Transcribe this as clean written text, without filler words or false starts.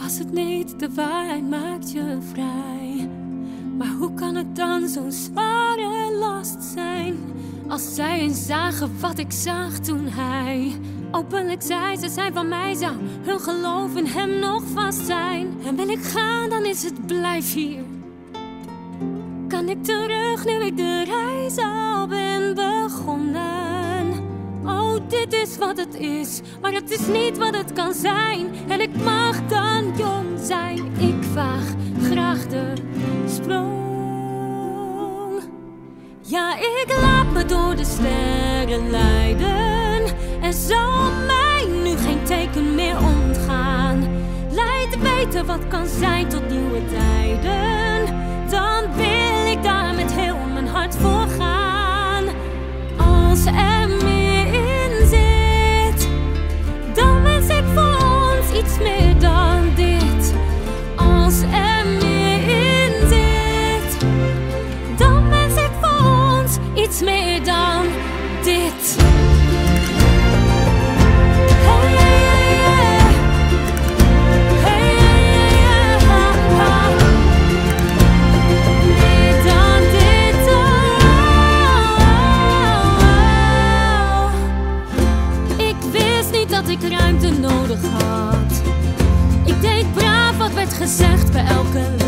Was het niet, de waarheid maakt je vrij. Maar hoe kan het dan zo'n zware last zijn? Als zij eens zagen wat ik zag toen hij openlijk zei, ze zijn van mij, zou hun geloof in hem nog vast zijn. En wil ik gaan, dan is het blijf hier. Kan ik terug, nu ik de reis al ben begonnen? Oh, dit is wat het is, maar het is niet wat het kan zijn. En ik mag dan jong zijn, ik waag graag de sprong. Ja, ik laat me door de sterren leiden. En zal mij nu geen teken meer ontgaan. Leidt weten wat kan zijn tot nieuwe tijden. Dan wil ik daar met heel mijn hart voor gaan. Als er meer in zit, dan wens ik voor ons iets meer dan dit. Als er meer in zit, dan wens ik voor ons iets meer dan dit. Dat ik ruimte nodig had. Ik deed braaf wat werd gezegd bij elke